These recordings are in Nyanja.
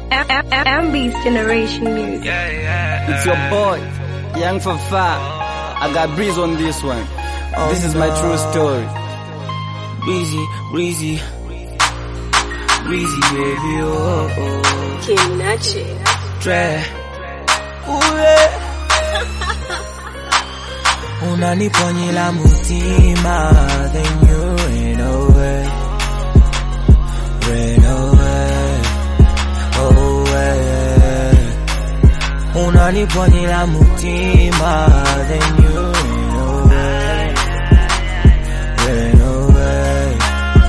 Ambi's Generation Music. It's your boy, Young Fafa. I got Breeze on this one. This is my true story. Breezy, baby, oh. Kinachi. Dre. Unaniponyela mutima, then you ran away. Unaniponyela mutima, then you ran away.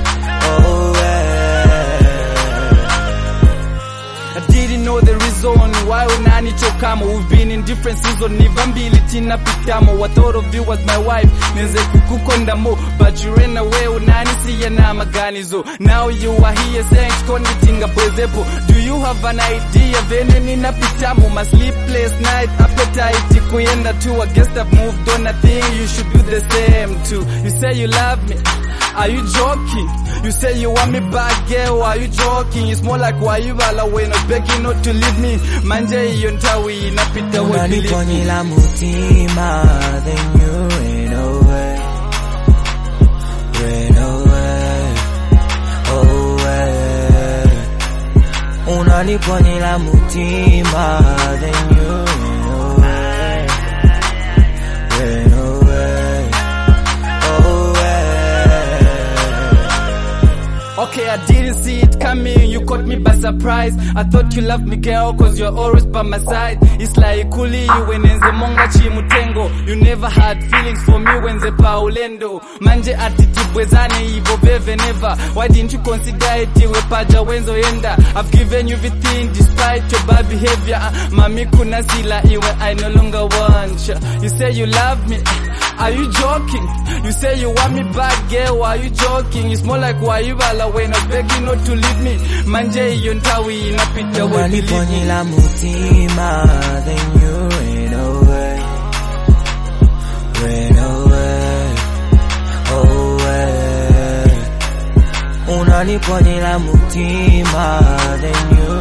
I didn't know the reason why unani chokamo. We've been in different seasons, nivambili tina pitamo. I thought of you as my wife, neze kukukonda mo, but you ran away. Unani siya na maganizo. Now you are here saying kondi tinga bwezepo. Do you have an idea venye nina pitamo? My sleepless night, appetite kuyenda too. I guess I've moved on. I think you should do the same too. You say you love me, are you joking? You say you want me back, girl, are you joking? It's more like why you all away, not begging not to leave me. Manje yontawi inapita wa believe me. Unaniponyela mutima, then you ran away. Unaniponyela mutima, then you ran away. Okay, I didn't see it coming, you caught me by surprise. I thought you loved me, girl, cause you're always by my side. It's like kuli when enze monga chimutengo. You never had feelings for me when ze paulendo. Manje atitibwezane ivo beve never. Why didn't you consider it iwe paja wenzo yenda? I've given you everything despite your bad behavior. Mami kuna sila iwe I no longer want you. You say you love me, are you joking? You say you want me back, girl, are you joking? It's more like why you all away, not begging not to leave me. Manje yontawi inapita wa believe me. Unaniponyela mutima, then you ran away. Unaniponyela mutima, then you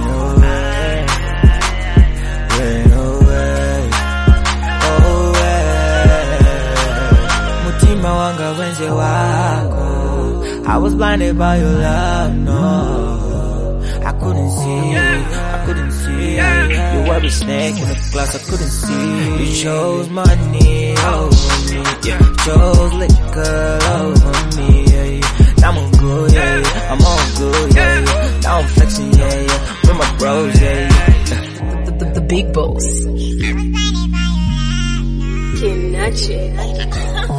ran away. Mutima wanga wenze wako. I was blinded by your love, no. I couldn't see. You were a snake in a glass, I couldn't see. You chose money over me, yeah. Chose liquor over me, yeah. Now I'm good, yeah. I'm all good, yeah. Now I'm flexing, yeah. With my bros, yeah. The big boss. Kinachi.